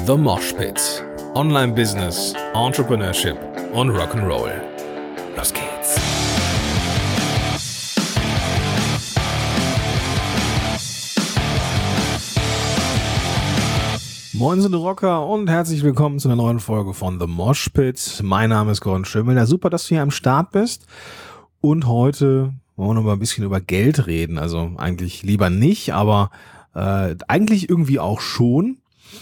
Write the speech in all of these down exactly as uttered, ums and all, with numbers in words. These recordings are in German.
The Mosh Pit. Online Business, Entrepreneurship und Rock'n'Roll. Los geht's. Moin sind Rocker und herzlich willkommen zu einer neuen Folge von The Mosh Pit. Mein Name ist Gordon Schönwelder. Super, dass du hier am Start bist. Und heute wollen wir noch mal ein bisschen über Geld reden. Also eigentlich lieber nicht, aber äh, eigentlich irgendwie auch schon.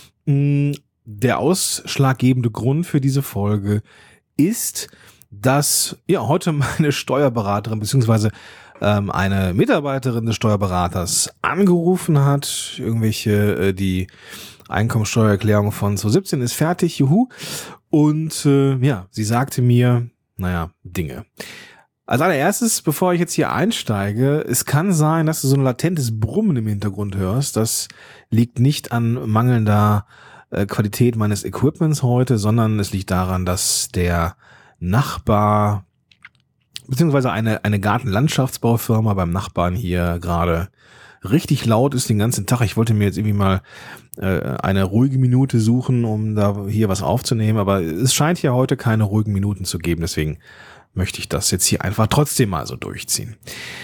Der ausschlaggebende Grund für diese Folge ist, dass ja heute meine Steuerberaterin beziehungsweise ähm, eine Mitarbeiterin des Steuerberaters angerufen hat. Irgendwelche, äh, die Einkommensteuererklärung von zwanzig siebzehn ist fertig, juhu. Und äh, ja, sie sagte mir, naja, Dinge. Als allererstes, bevor ich jetzt hier einsteige, es kann sein, dass du so ein latentes Brummen im Hintergrund hörst. Das liegt nicht an mangelnder äh, Qualität meines Equipments heute, sondern es liegt daran, dass der Nachbar beziehungsweise eine eine Gartenlandschaftsbaufirma beim Nachbarn hier gerade richtig laut ist den ganzen Tag. Ich wollte mir jetzt irgendwie mal äh, eine ruhige Minute suchen, um da hier was aufzunehmen, aber es scheint hier heute keine ruhigen Minuten zu geben, deswegen möchte ich das jetzt hier einfach trotzdem mal so durchziehen.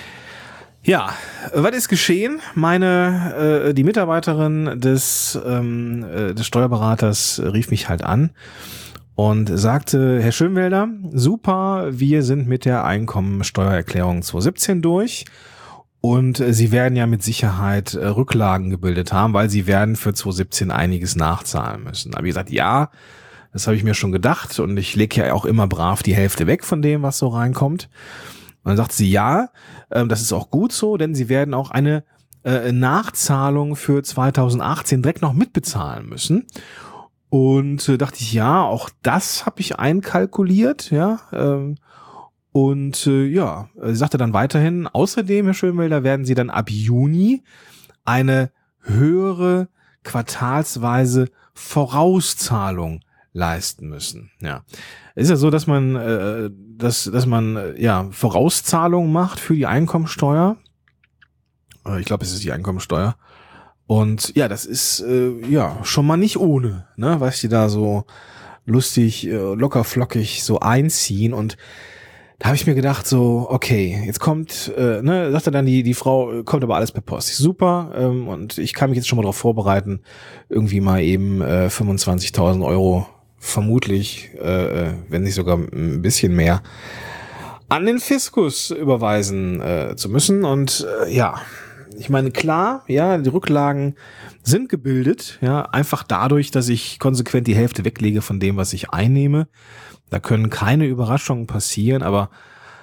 Ja, was ist geschehen? Meine, äh, die Mitarbeiterin des, ähm, äh, des Steuerberaters rief mich halt an und sagte, Herr Schönwelder, super, wir sind mit der Einkommensteuererklärung zwanzig siebzehn durch und äh, Sie werden ja mit Sicherheit äh, Rücklagen gebildet haben, weil Sie werden für zwanzig siebzehn einiges nachzahlen müssen. Aber ich gesagt, ja, das habe ich mir schon gedacht und ich lege ja auch immer brav die Hälfte weg von dem, was so reinkommt. Und dann sagt sie, ja, äh, das ist auch gut so, denn sie werden auch eine äh, Nachzahlung für zwanzig achtzehn direkt noch mitbezahlen müssen. Und äh, dachte ich, ja, auch das habe ich einkalkuliert, ja. Ähm, und äh, ja, sie sagte dann weiterhin, außerdem, Herr Schönwelder, werden Sie dann ab Juni eine höhere quartalsweise Vorauszahlung leisten müssen. Ja, es ist ja so, dass man, äh, dass, dass man äh, ja Vorauszahlungen macht für die Einkommensteuer. Äh, ich glaube, es ist die Einkommensteuer. Und ja, das ist äh, ja schon mal nicht ohne, ne, was die da so lustig, äh, locker flockig so einziehen. Und da habe ich mir gedacht, so, okay, jetzt kommt, äh, ne, sagte dann die die Frau, kommt aber alles per Post. Super, ähm, und ich kann mich jetzt schon mal darauf vorbereiten, irgendwie mal eben äh, fünfundzwanzigtausend Euro vermutlich, äh, wenn nicht sogar ein bisschen mehr, an den Fiskus überweisen äh, zu müssen. Und äh, ja, ich meine, klar, ja, die Rücklagen sind gebildet, ja, einfach dadurch, dass ich konsequent die Hälfte weglege von dem, was ich einnehme. Da können keine Überraschungen passieren, aber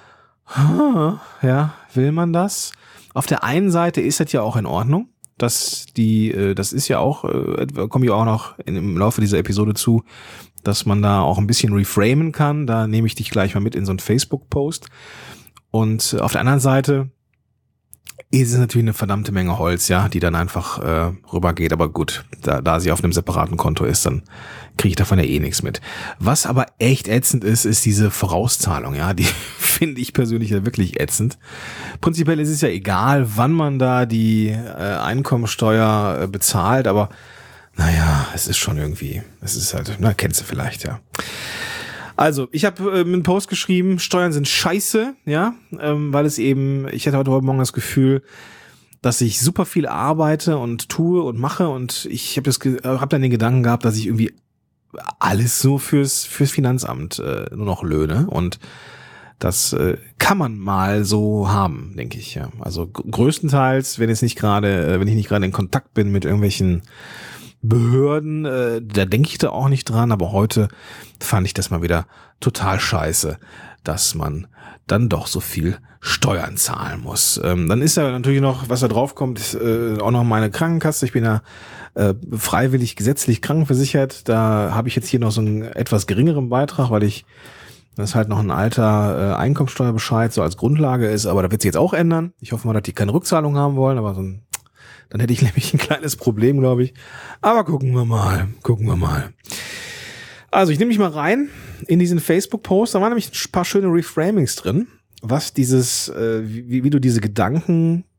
ja, will man das? Auf der einen Seite ist das ja auch in Ordnung. dass die, das ist ja auch, komme ich auch noch im Laufe dieser Episode zu, dass man da auch ein bisschen reframen kann. Da nehme ich dich gleich mal mit in so einen Facebook-Post. Und auf der anderen Seite ist es natürlich eine verdammte Menge Holz, ja, die dann einfach äh, rübergeht. Aber gut, da, da sie auf einem separaten Konto ist, dann kriege ich davon ja eh nichts mit. Was aber echt ätzend ist, ist diese Vorauszahlung, ja, die finde ich persönlich ja wirklich ätzend. Prinzipiell ist es ja egal, wann man da die äh, Einkommensteuer äh, bezahlt, aber naja, es ist schon irgendwie, es ist halt, na, kennst du vielleicht, ja. Also, ich habe äh, einen Post geschrieben, Steuern sind scheiße, ja, ähm, weil es eben, ich hatte heute Morgen das Gefühl, dass ich super viel arbeite und tue und mache und ich habe das, äh, habe dann den Gedanken gehabt, dass ich irgendwie alles so fürs fürs Finanzamt äh, nur noch löhne und das äh, kann man mal so haben, denke ich, ja. Also g- größtenteils, wenn es nicht gerade, äh, wenn ich nicht gerade in Kontakt bin mit irgendwelchen Behörden, äh, da denke ich da auch nicht dran, aber heute fand ich das mal wieder total scheiße, dass man dann doch so viel Steuern zahlen muss. Ähm, dann ist ja natürlich noch, was da drauf kommt, ist, äh, auch noch meine Krankenkasse. Ich bin ja äh, freiwillig gesetzlich krankenversichert. Da habe ich jetzt hier noch so einen etwas geringeren Beitrag, weil ich, das ist halt noch ein alter äh, Einkommensteuerbescheid so als Grundlage ist, aber da wird sich jetzt auch ändern. Ich hoffe mal, dass die keine Rückzahlung haben wollen, aber so ein Dann hätte ich nämlich ein kleines Problem, glaube ich. Aber gucken wir mal, gucken wir mal. Also ich nehme mich mal rein in diesen Facebook-Post. Da waren nämlich ein paar schöne Reframings drin, was dieses, äh, wie, wie du diese Gedanken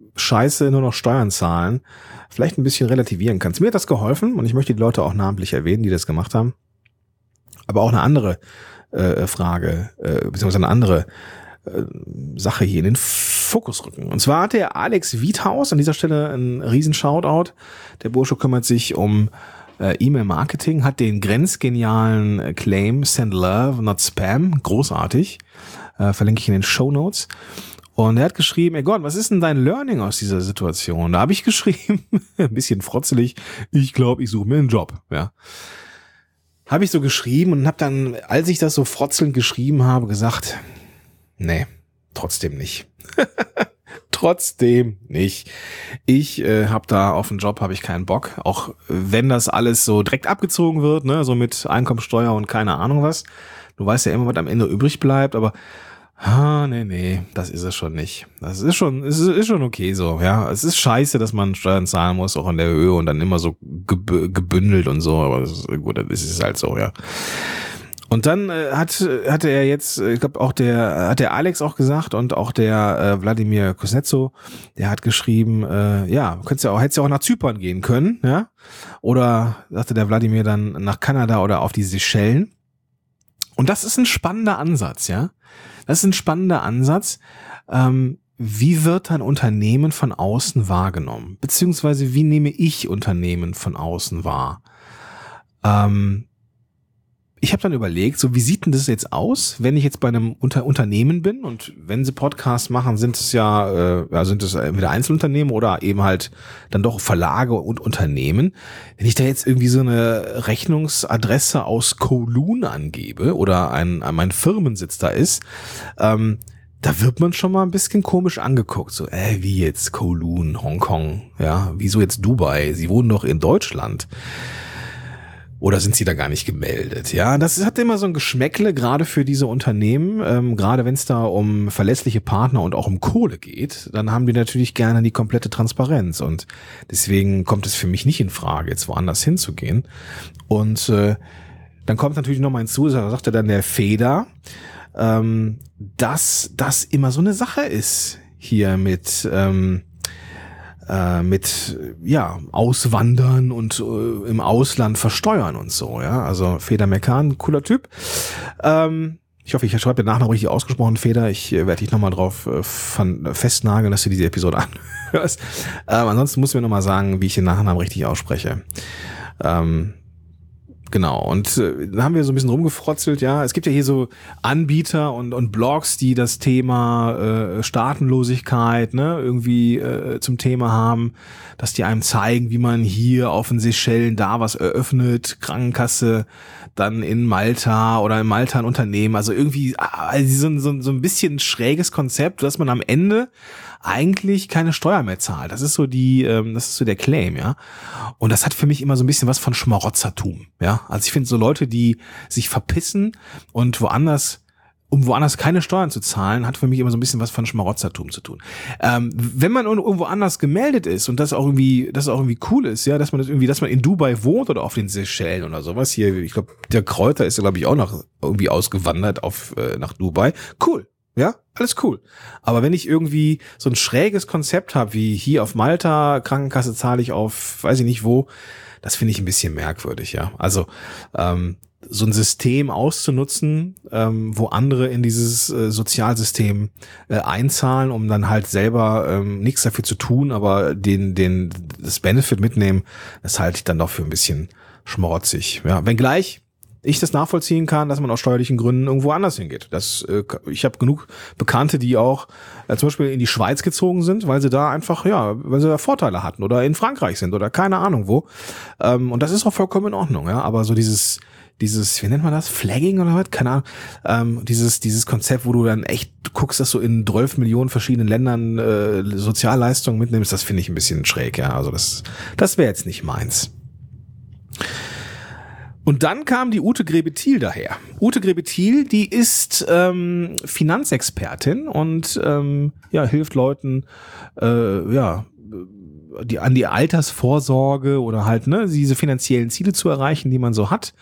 Scheiße nur noch Steuern zahlen, vielleicht ein bisschen relativieren kannst. Mir hat das geholfen und ich möchte die Leute auch namentlich erwähnen, die das gemacht haben. Aber auch eine andere äh, Frage, äh, beziehungsweise eine andere äh, Sache hier in den Fokus rücken. Und zwar hat der Alex Wiethaus an dieser Stelle einen riesen Shoutout. Der Bursche kümmert sich um äh, E-Mail-Marketing, hat den grenzgenialen äh, Claim Send Love, not Spam, großartig. Äh, verlinke ich in den Shownotes. Und er hat geschrieben, ey Gott, was ist denn dein Learning aus dieser Situation? Da habe ich geschrieben, ein bisschen frotzelig, ich glaube, ich suche mir einen Job. Ja, habe ich so geschrieben und habe dann, als ich das so frotzelnd geschrieben habe, gesagt, nee, trotzdem nicht. Trotzdem nicht. Ich äh, habe da auf den Job habe ich keinen Bock. Auch wenn das alles so direkt abgezogen wird, ne, so mit Einkommensteuer und keine Ahnung was. Du weißt ja immer, was am Ende übrig bleibt, aber ah, nee, nee, das ist es schon nicht. Das ist schon, es ist, ist schon okay so, ja. Es ist scheiße, dass man Steuern zahlen muss, auch in der Höhe und dann immer so geb- gebündelt und so, aber das ist, gut, das ist halt so, ja. Und dann äh, hat hatte er jetzt, ich glaube auch der hat der Alex auch gesagt und auch der äh, Wladimir Kuznetsov, der hat geschrieben, äh, ja, könntest ja auch hättest ja auch nach Zypern gehen können, ja? Oder sagte der Wladimir dann nach Kanada oder auf die Seychellen. Und das ist ein spannender Ansatz, ja. Das ist ein spannender Ansatz. Ähm, wie wird ein Unternehmen von außen wahrgenommen? Beziehungsweise wie nehme ich Unternehmen von außen wahr? Ähm, ich habe dann überlegt, so wie sieht denn das jetzt aus, wenn ich jetzt bei einem Unter- Unternehmen bin und wenn sie Podcasts machen, sind es ja, äh, ja sind es entweder Einzelunternehmen oder eben halt dann doch Verlage und Unternehmen. Wenn ich da jetzt irgendwie so eine Rechnungsadresse aus Kowloon angebe oder ein, mein Firmensitz da ist, ähm, da wird man schon mal ein bisschen komisch angeguckt. So, äh, wie jetzt Kowloon, Hongkong, ja, wieso jetzt Dubai? Sie wohnen doch in Deutschland. Oder sind sie da gar nicht gemeldet? Ja, das hat immer so ein Geschmäckle, gerade für diese Unternehmen. Ähm, gerade wenn es da um verlässliche Partner und auch um Kohle geht, dann haben die natürlich gerne die komplette Transparenz. Und deswegen kommt es für mich nicht in Frage, jetzt woanders hinzugehen. Und äh, dann kommt natürlich noch mal hinzu, da sagte dann der Feder, ähm, dass das immer so eine Sache ist hier mit... Ähm, mit ja Auswandern und äh, im Ausland versteuern und so, ja, also Feder Mekan, cooler Typ. Ähm, ich hoffe, ich schreibe den Nachnamen richtig ausgesprochen, Feder. Ich äh, werde dich nochmal drauf äh, von, festnageln, dass du diese Episode anhörst. Ähm, ansonsten musst du mir nochmal sagen, wie ich den Nachnamen richtig ausspreche. Ähm, Genau, und äh, da haben wir so ein bisschen rumgefrotzelt, ja. Es gibt ja hier so Anbieter und und Blogs, die das Thema äh, Staatenlosigkeit, ne, irgendwie äh, zum Thema haben, dass die einem zeigen, wie man hier auf den Seychellen da was eröffnet, Krankenkasse, dann in Malta oder in Malta ein Unternehmen, also irgendwie also so, so, so ein bisschen schräges Konzept, dass man am Ende eigentlich keine Steuer mehr zahlt. Das ist so die, ähm, das ist so der Claim, ja. Und das hat für mich immer so ein bisschen was von Schmarotzertum, ja. Also ich finde so Leute, die sich verpissen und woanders, um woanders keine Steuern zu zahlen, hat für mich immer so ein bisschen was von Schmarotzertum zu tun. Ähm, wenn man irgendwo anders gemeldet ist und das auch irgendwie, das auch irgendwie cool ist, ja, dass man das irgendwie, dass man in Dubai wohnt oder auf den Seychellen oder sowas hier, ich glaube, der Kräuter ist ja, glaube ich, auch noch irgendwie ausgewandert auf äh, nach Dubai. Cool. Ja, alles cool. Aber wenn ich irgendwie so ein schräges Konzept habe, wie hier auf Malta, Krankenkasse zahle ich auf, weiß ich nicht wo, das finde ich ein bisschen merkwürdig, ja. Also ähm, so ein System auszunutzen, ähm, wo andere in dieses äh, Sozialsystem äh, einzahlen, um dann halt selber ähm, nichts dafür zu tun, aber den den das Benefit mitnehmen, das halte ich dann doch für ein bisschen schmorzig. Ja, wenngleich ich das nachvollziehen kann, dass man aus steuerlichen Gründen irgendwo anders hingeht. Das, äh, ich habe genug Bekannte, die auch äh, zum Beispiel in die Schweiz gezogen sind, weil sie da einfach, ja, weil sie da Vorteile hatten oder in Frankreich sind oder keine Ahnung wo. Ähm, und das ist auch vollkommen in Ordnung, ja. Aber so dieses, dieses, wie nennt man das, Flagging oder was? Keine Ahnung. Ähm, dieses, dieses Konzept, wo du dann echt guckst, dass du in zwölf Millionen verschiedenen Ländern äh, Sozialleistungen mitnimmst, das finde ich ein bisschen schräg, ja. Also das, das wäre jetzt nicht meins. Und dann kam die Ute Grebe-Thiel daher. Ute Grebe-Thiel, die ist ähm, Finanzexpertin und ähm, ja hilft Leuten, äh, ja, die an die Altersvorsorge oder halt ne diese finanziellen Ziele zu erreichen, die man so hat.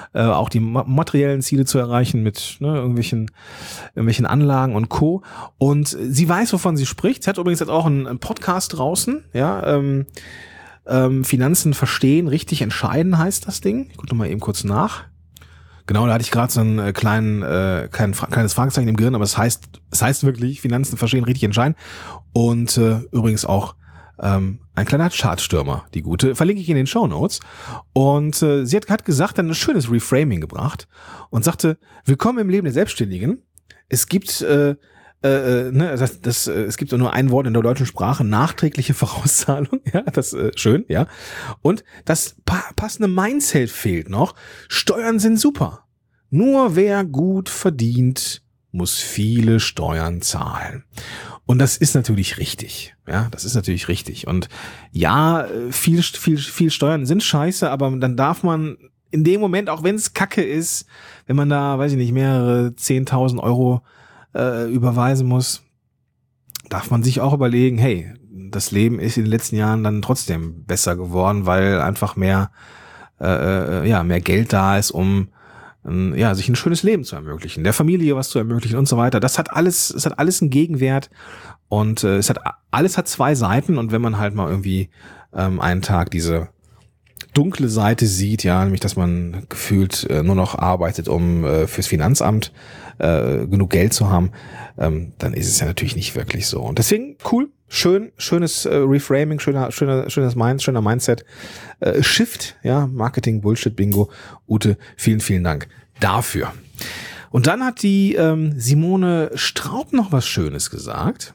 äh, auch die ma- materiellen Ziele zu erreichen mit ne, irgendwelchen, irgendwelchen Anlagen und Co. Und sie weiß, wovon sie spricht. Sie hat übrigens jetzt auch einen, einen Podcast draußen, ja, ähm, ähm, Finanzen verstehen, richtig entscheiden heißt das Ding. Ich gucke noch mal eben kurz nach. Genau, da hatte ich gerade so einen äh, kleinen, äh, kleinen, kleines Fragezeichen im Gehirn, aber es heißt, es heißt wirklich, Finanzen verstehen, richtig entscheiden. Und äh, übrigens auch ähm, ein kleiner Chartstürmer, die gute, verlinke ich in den Shownotes. Und äh, sie hat, hat gesagt, dann ein schönes Reframing gebracht und sagte, willkommen im Leben der Selbstständigen. Es gibt äh, Äh, ne, das, das, äh, es gibt nur ein Wort in der deutschen Sprache, nachträgliche Vorauszahlung, ja, das äh, schön, ja. Und das pa- passende Mindset fehlt noch. Steuern sind super. Nur wer gut verdient, muss viele Steuern zahlen. Und das ist natürlich richtig, ja, das ist natürlich richtig. Und ja, viel, viel, viel Steuern sind scheiße, aber dann darf man in dem Moment, auch wenn es Kacke ist, wenn man da, weiß ich nicht, mehrere zehntausend Euro äh, überweisen muss, darf man sich auch überlegen, hey, das Leben ist in den letzten Jahren dann trotzdem besser geworden, weil einfach mehr, äh, ja, mehr Geld da ist, um äh, ja, sich ein schönes Leben zu ermöglichen, der Familie was zu ermöglichen und so weiter. Das hat alles, es hat alles einen Gegenwert und äh, es hat alles hat zwei Seiten und wenn man halt mal irgendwie ähm, einen Tag diese dunkle Seite sieht, ja, nämlich, dass man gefühlt äh, nur noch arbeitet, um äh, fürs Finanzamt äh, genug Geld zu haben, ähm, dann ist es ja natürlich nicht wirklich so. Und deswegen cool, schön, schönes äh, Reframing, schöner, schöner, schönes Mind, schöner Mindset, äh, Shift, ja, Marketing, Bullshit, Bingo. Ute, vielen, vielen Dank dafür. Und dann hat die ähm, Simone Straub noch was Schönes gesagt.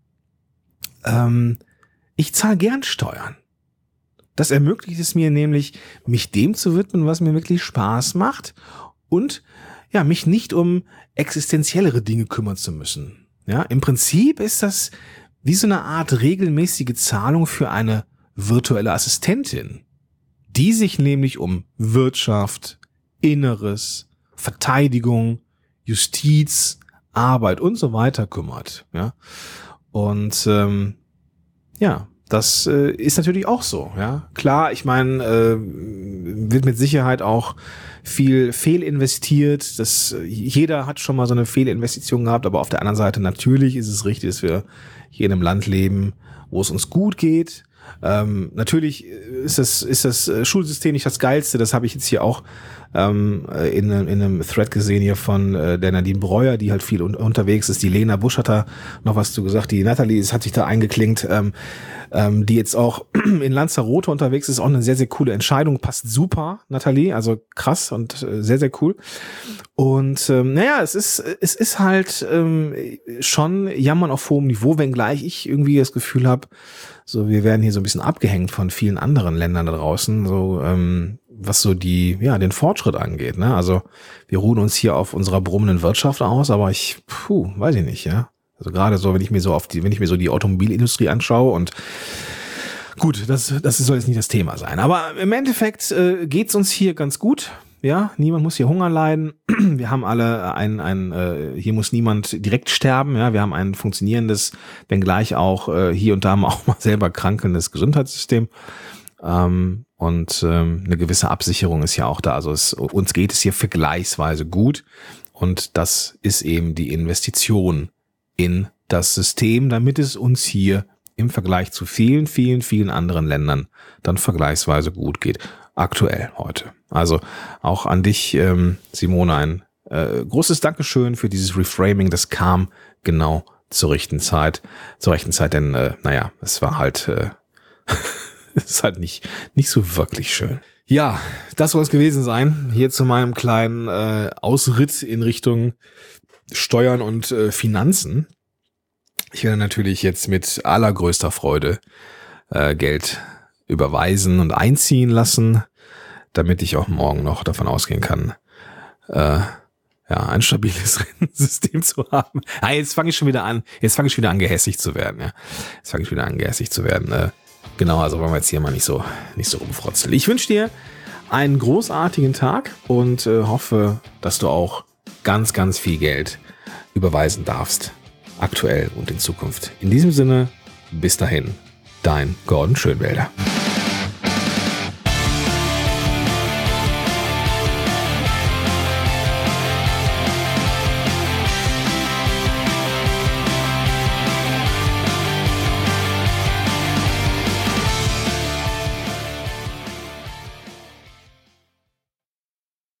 Ähm, ich zahle gern Steuern. Das ermöglicht es mir nämlich, mich dem zu widmen, was mir wirklich Spaß macht und ja, mich nicht um existenziellere Dinge kümmern zu müssen. Ja, im Prinzip ist das wie so eine Art regelmäßige Zahlung für eine virtuelle Assistentin, die sich nämlich um Wirtschaft, Inneres, Verteidigung, Justiz, Arbeit und so weiter kümmert. Ja, und ähm, ja, das äh, ist natürlich auch so, ja. Klar, ich meine, äh, wird mit Sicherheit auch viel fehlinvestiert. Das, jeder hat schon mal so eine Fehlinvestition gehabt, aber auf der anderen Seite natürlich ist es richtig, dass wir hier in einem Land leben, wo es uns gut geht. Ähm, natürlich ist das, ist das Schulsystem nicht das Geilste, das habe ich jetzt hier auch ähm, in, in einem Thread gesehen hier von äh, der Nadine Breuer, die halt viel un- unterwegs ist. Die Lena Busch hat da noch was zu gesagt, die Nathalie hat sich da eingeklinkt, ähm, ähm, die jetzt auch in Lanzarote unterwegs ist, auch eine sehr, sehr coole Entscheidung, passt super, Nathalie, also krass und äh, sehr, sehr cool. Und ähm, naja, es ist, es ist halt ähm, schon Jammern auf hohem Niveau, wenngleich ich irgendwie das Gefühl habe, so wir werden hier so ein bisschen abgehängt von vielen anderen Ländern da draußen, so ähm, was so die, ja, den Fortschritt angeht, ne? Also wir ruhen uns hier auf unserer brummenden Wirtschaft aus, aber ich, puh, weiß ich nicht, ja. Also gerade so, wenn ich mir so auf die, wenn ich mir so die Automobilindustrie anschaue und gut, das, das soll jetzt nicht das Thema sein. Aber im Endeffekt äh, geht's uns hier ganz gut. Ja, niemand muss hier Hunger leiden. Wir haben alle ein, ein äh, hier muss niemand direkt sterben. Ja, wir haben ein funktionierendes, wenngleich auch äh, hier und da mal auch mal selber krankendes Gesundheitssystem. Ähm, und ähm, eine gewisse Absicherung ist ja auch da. Also es, uns geht es hier vergleichsweise gut. Und das ist eben die Investition in das System, damit es uns hier im Vergleich zu vielen, vielen, vielen anderen Ländern dann vergleichsweise gut geht. Aktuell heute. Also auch an dich, ähm, Simone, ein äh, großes Dankeschön für dieses Reframing. Das kam genau zur rechten Zeit. Zur rechten Zeit, denn äh, naja, es war halt äh, es ist halt nicht, nicht so wirklich schön. Ja, das soll es gewesen sein. Hier zu meinem kleinen äh, Ausritt in Richtung Steuern und äh, Finanzen. Ich werde natürlich jetzt mit allergrößter Freude äh, Geld überweisen und einziehen lassen, damit ich auch morgen noch davon ausgehen kann, äh, ja, ein stabiles Rentensystem zu haben. Ah, jetzt fange ich schon wieder an, jetzt fange ich wieder an, gehässig zu werden, ja. Jetzt fange ich wieder an, gehässig zu werden. Äh, genau, also wollen wir jetzt hier mal nicht so, nicht so rumfrotzeln. Ich wünsche dir einen großartigen Tag und äh, hoffe, dass du auch ganz, ganz viel Geld überweisen darfst. Aktuell und in Zukunft. In diesem Sinne, bis dahin, dein Gordon Schönwälder.